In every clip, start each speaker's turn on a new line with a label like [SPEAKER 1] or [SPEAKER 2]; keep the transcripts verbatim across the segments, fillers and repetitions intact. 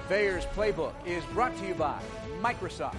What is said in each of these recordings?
[SPEAKER 1] Thayer's Playbook is brought to you by Microsoft.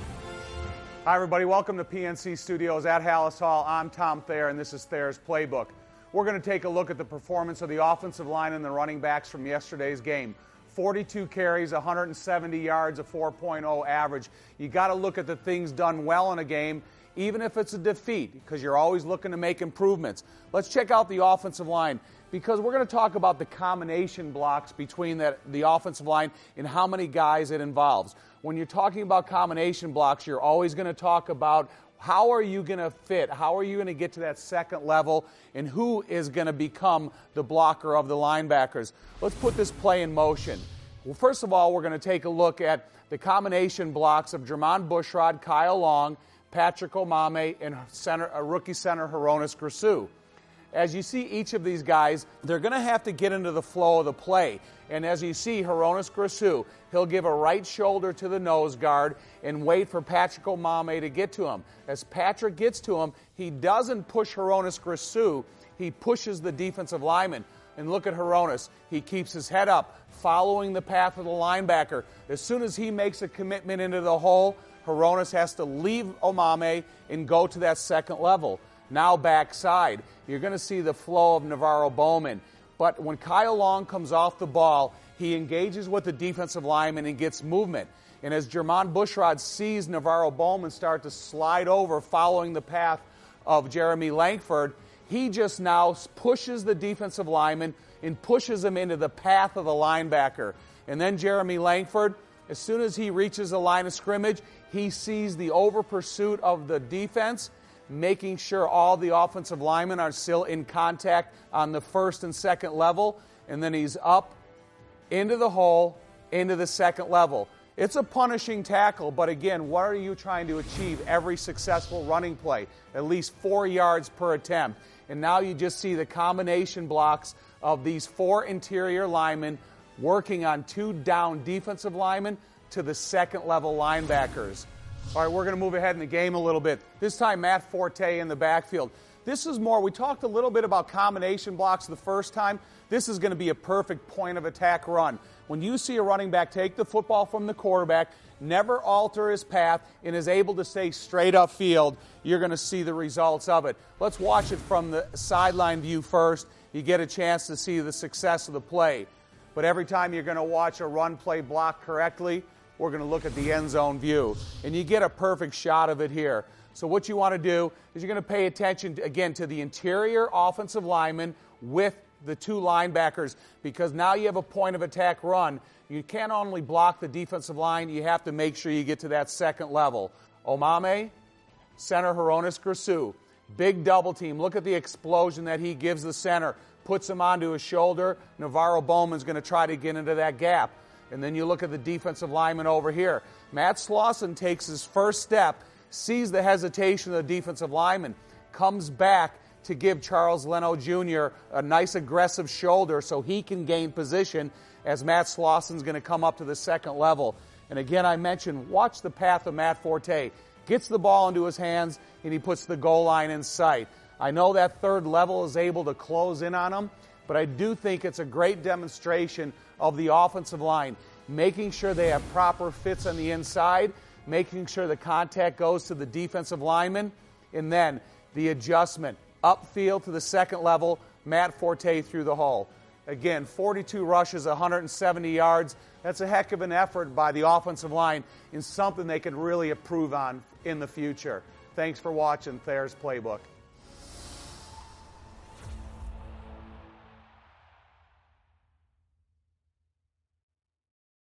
[SPEAKER 2] Hi, everybody. Welcome to P N C Studios at Halas Hall. I'm Tom Thayer, and this is Thayer's Playbook. We're going to take a look at the performance of the offensive line and the running backs from yesterday's game. forty-two carries, one hundred seventy yards, a four point oh average. You got to look at the things done well in a game, even if it's a defeat, because you're always looking to make improvements. Let's check out the offensive line, because we're going to talk about the combination blocks between that, the offensive line and how many guys it involves. When you're talking about combination blocks, you're always going to talk about how are you going to fit, how are you going to get to that second level, and who is going to become the blocker of the linebackers. Let's put this play in motion. Well, first of all, we're going to take a look at the combination blocks of Jermon Bushrod, Kyle Long, Patrick Omameh, and center, uh, rookie center Hroniss Grasu. As you see each of these guys, they're going to have to get into the flow of the play. And as you see, Hroniss Grasu, he'll give a right shoulder to the nose guard and wait for Patrick Omameh to get to him. As Patrick gets to him, he doesn't push Hroniss Grasu, he pushes the defensive lineman. And look at Hroniss. He keeps his head up, following the path of the linebacker. As soon as he makes a commitment into the hole, Hroniss has to leave Omameh and go to that second level. Now backside, you're going to see the flow of NaVorro Bowman. But when Kyle Long comes off the ball, he engages with the defensive lineman and gets movement. And as Jermon Bushrod sees NaVorro Bowman start to slide over following the path of Jeremy Langford, he just now pushes the defensive lineman and pushes him into the path of the linebacker. And then Jeremy Langford, as soon as he reaches the line of scrimmage, he sees the over pursuit of the defense, making sure all the offensive linemen are still in contact on the first and second level, and then he's up into the hole, into the second level. It's a punishing tackle, but again, what are you trying to achieve every successful running play? At least four yards per attempt. And now you just see the combination blocks of these four interior linemen working on two down defensive linemen to the second level linebackers. All right, we're going to move ahead in the game a little bit. This time, Matt Forte in the backfield. This is more, we talked a little bit about combination blocks the first time. This is going to be a perfect point of attack run. When you see a running back take the football from the quarterback, never alter his path, and is able to stay straight upfield, you're going to see the results of it. Let's watch it from the sideline view first. You get a chance to see the success of the play. But every time you're going to watch a run play block correctly, we're going to look at the end zone view. And you get a perfect shot of it here. So what you want to do is you're going to pay attention, to, again, to the interior offensive lineman with the two linebackers, because now you have a point of attack run. You can't only block the defensive line, you have to make sure you get to that second level. Omameh, center Hroniss Grasu. Big double team. Look at the explosion that he gives the center. Puts him onto his shoulder. NaVorro Bowman's going to try to get into that gap. And then you look at the defensive lineman over here. Matt Slauson takes his first step, sees the hesitation of the defensive lineman, comes back to give Charles Leno Junior a nice aggressive shoulder so he can gain position as Matt Slauson's going to come up to the second level. And again, I mentioned, watch the path of Matt Forte. Gets the ball into his hands, and he puts the goal line in sight. I know that third level is able to close in on him, but I do think it's a great demonstration of the offensive line, making sure they have proper fits on the inside, making sure the contact goes to the defensive lineman, and then the adjustment upfield to the second level, Matt Forte through the hole. Again, forty-two rushes, one hundred seventy yards. That's a heck of an effort by the offensive line and something they could really improve on in the future. Thanks for watching Thayer's Playbook.